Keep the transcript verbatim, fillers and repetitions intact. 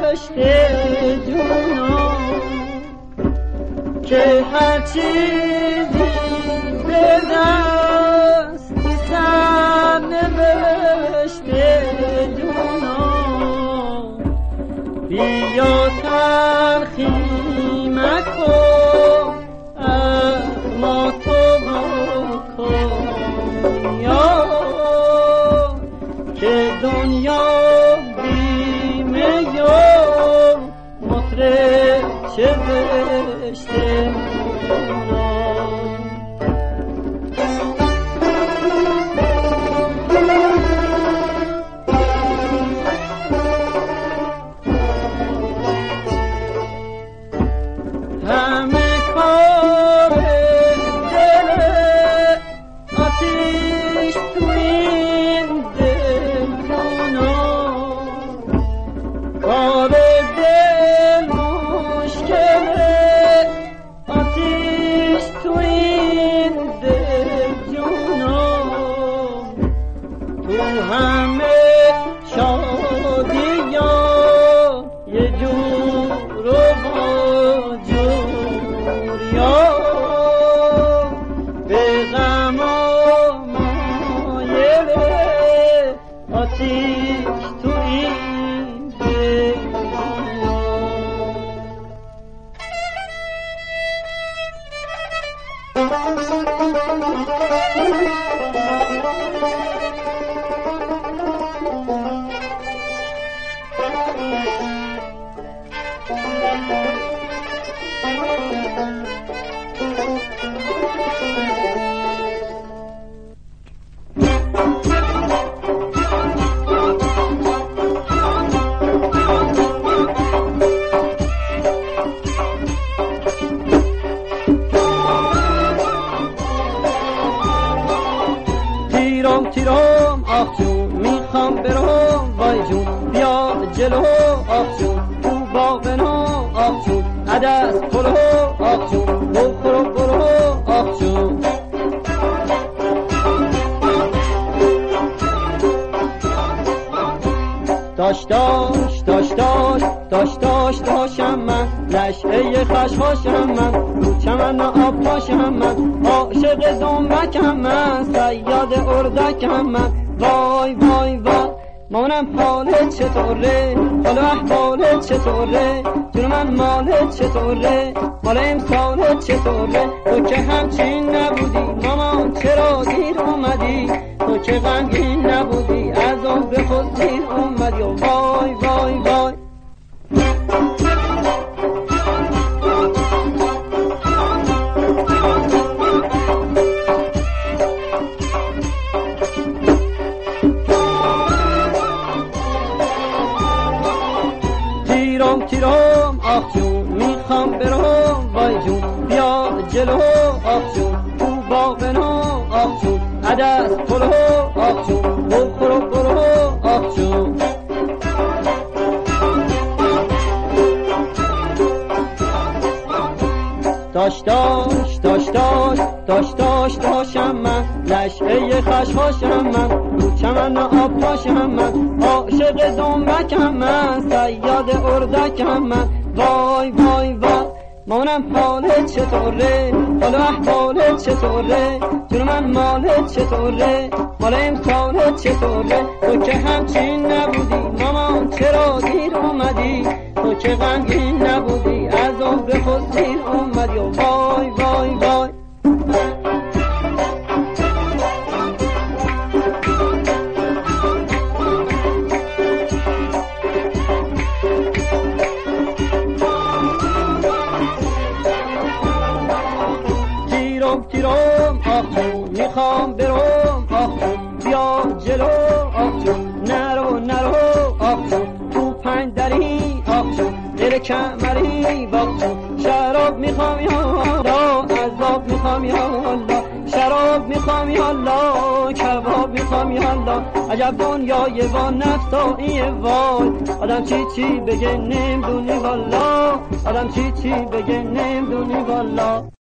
بهشت جونم که هر چیزی به دست سر نوشت جونم بیا تلخی مکن از ما تو بکن یا که دنیا بیمه یا مطرب چه بشته همه کار دل آتیش تو این دل جونم کار دل مشکله آتیش تو این دل جونم تو همه شادی یا یه جور رو با به غم مایل آتیش تو این دل تیرم تیرم آخ جون میخوام برم وای جون بیا جلو آخ جون تو باغنا آخ جون عدس پلو آخ جون بخورو برو آخ جون داش داش داش داش داش داش داشم من نشعه خشخاشم من رو چمن آب پاشم من عاشق دنبکم من صیاد اردکم من وای وای وای مامانم حالت چطوره حالا احوالت چطوره جون من مالت چطوره مال امسالت چطوره تو که همچین نبودی مامان چرا دیر اومدی تو که غمگین نبودی از اون به خود دیر اومدی وای وای وای تیرم تیرم آخ جون میخوام برم وای جون بیا جلو آخ جون تو باغنا آخ جون عدس پلو آخ جون بخورو برو آخ جون داش داش داش داش داش داش داشم من نشعه خشخاشم من رو چمن آب پاشم من عاشق دنبکم من صیاد اردکم من وای وای وای مامانم حالت چطوره حالا احوالت چطوره جون من مالت چطوره مال امسالت چطوره تو که همچین نبودی مامان چرا دیر اومدی تو که غمگین نبودی از اون به خود دیر اومدی وای وای وای تیرم تیرم آخ جون میخوام برم آخ جون بیا جلو آخ جون نرو نرو آخ جون تو پنج دری آخ جون دل کمری باخ جون شراب میخوام یا الله عذاب میخوام یا الله شراب میخوام یا الله کباب میخوام یا الله عجب دنیای وان نفسایی وای آدم چی چی بگه نمیدونی والا آدم چی چی بگه نمیدونی والا